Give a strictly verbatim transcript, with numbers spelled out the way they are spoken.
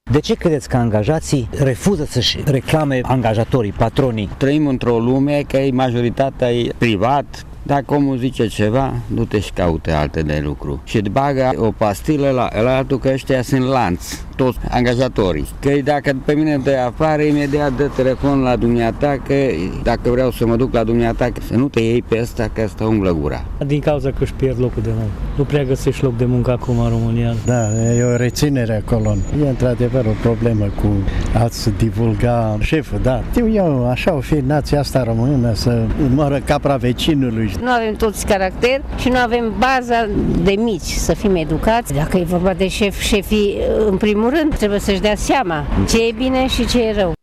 De ce credeți că angajații refuză să-și reclame angajatorii, patronii? Trăim într-o lume că majoritatea e privat. Dacă omul zice ceva, du-te și caute alte de lucru. Și îți bagă o pastilă la, la altul, că ăștia sunt lanț, toți angajatorii. Că dacă pe mine de afară, imediat dă telefon la dumneata, că dacă vreau să mă duc la dumneata, să nu te iei pe ăsta, că ăsta umblă gura. Din cauza că își pierd locul de muncă. Nu prea găsești loc de muncă acum în România. Da, e o reținere acolo. E într-adevăr o problemă cu a-ți divulga șeful, da. Știu eu, așa o fi nația asta română, să moară capra vecinului. Nu avem toți caracter și nu avem baza de mici să fim educați. Dacă e vorba de șef, șefii, în primul rând, trebuie să-și dea seama ce e bine și ce e rău.